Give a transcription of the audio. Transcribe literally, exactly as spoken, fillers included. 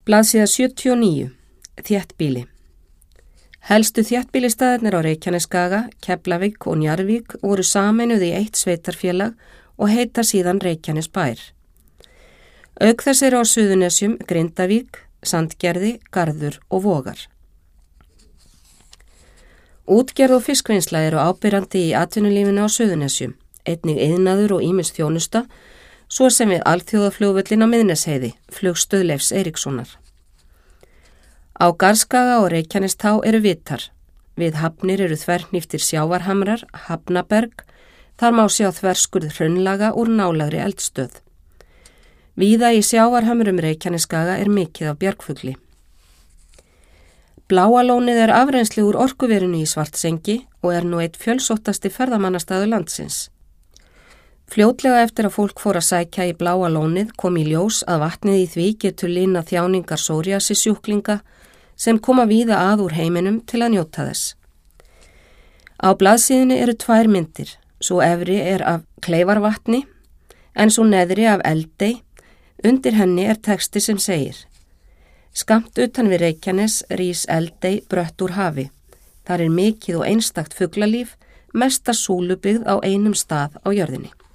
Blaðsíða sjötíu og níu. Þéttbýli. Helstu þéttbýlistaðirnir á Reykjanesskaga, Keflavík og Njarðvík voru sameinuð í eitt sveitarfélag og heita síðan Reykjanesbær. Auk þess eru á Suðurnesjum Grindavík, Sandgerði, Garður og Vogar. Útgerð og fiskvinnsla eru ábyrjandi í atvinnulífinu á Suðurnesjum, einnig iðnaður og ýmis þjónusta, svo sem við alþjóðaflugvöllin á Miðnesheiði, flugstöð Leifs Eiríkssonar. Á Garðskaga og Reykjanestá eru vitar. Við hafnir eru þverhníftir sjávarhamrar, hafnaberg, þar má sjá þverskurð hraunlaga úr nálagri eldstöð. Víða í sjávarhamrum Reykjanesskaga er mikið af bjargfugli. Bláalónið er afreynslu úr orkuverinu í Svartsengi og er nú eitt fjölsóttasti ferðamannastaður landsins. Fljótlega eftir að fólk fór að sækja í Bláalónið kom í ljós að vatnið í því getur linað þjáningar sóríasissjúklinga sem koma víða að úr heiminum til að njóta þess. Á blaðsíðunni eru tvær myndir, svo efri er af Kleifarvatni en svo neðri af Eldey. Undir henni er texti sem segir: Skammt utan við Reykjanes rís Eldey brött úr hafi. Þar er mikið og einstakt fuglalíf, mesta súlubyggð á einum stað á jörðinni.